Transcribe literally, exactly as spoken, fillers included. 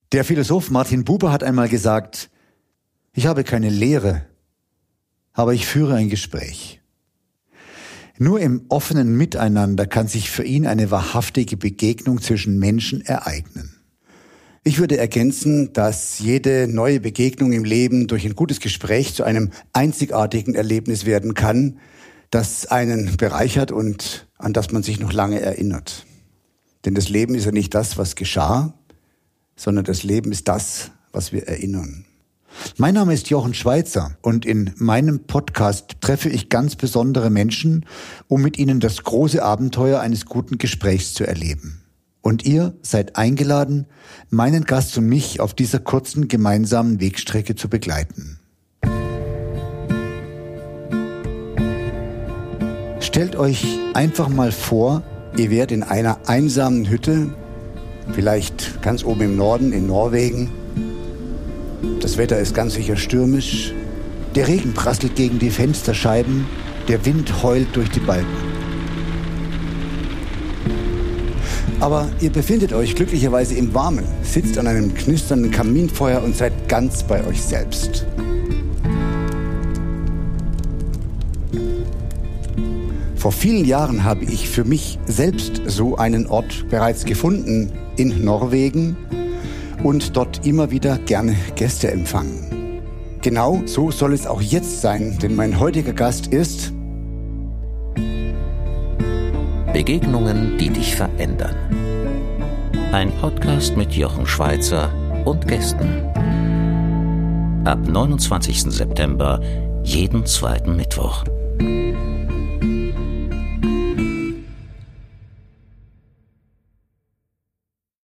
Der Philosoph Martin Buber hat einmal gesagt, ich habe keine Lehre, aber ich führe ein Gespräch. Nur im offenen Miteinander kann sich für ihn eine wahrhaftige Begegnung zwischen Menschen ereignen. Ich würde ergänzen, dass jede neue Begegnung im Leben durch ein gutes Gespräch zu einem einzigartigen Erlebnis werden kann, das einen bereichert und an das man sich noch lange erinnert. Denn das Leben ist ja nicht das, was geschah, sondern das Leben ist das, was wir erinnern. Mein Name ist Jochen Schweizer und in meinem Podcast treffe ich ganz besondere Menschen, um mit ihnen das große Abenteuer eines guten Gesprächs zu erleben. Und ihr seid eingeladen, meinen Gast und mich auf dieser kurzen gemeinsamen Wegstrecke zu begleiten. Stellt euch einfach mal vor, ihr wärt in einer einsamen Hütte, vielleicht ganz oben im Norden in Norwegen. Das Wetter ist ganz sicher stürmisch. Der Regen prasselt gegen die Fensterscheiben, der Wind heult durch die Balken. Aber ihr befindet euch glücklicherweise im Warmen, sitzt an einem knisternden Kaminfeuer und seid ganz bei euch selbst. Vor vielen Jahren habe ich für mich selbst so einen Ort bereits gefunden in Norwegen und dort immer wieder gerne Gäste empfangen. Genau so soll es auch jetzt sein, denn mein heutiger Gast ist Begegnungen, die dich verändern. Ein Podcast mit Jochen Schweizer und Gästen. Ab neunundzwanzigsten September jeden zweiten Mittwoch.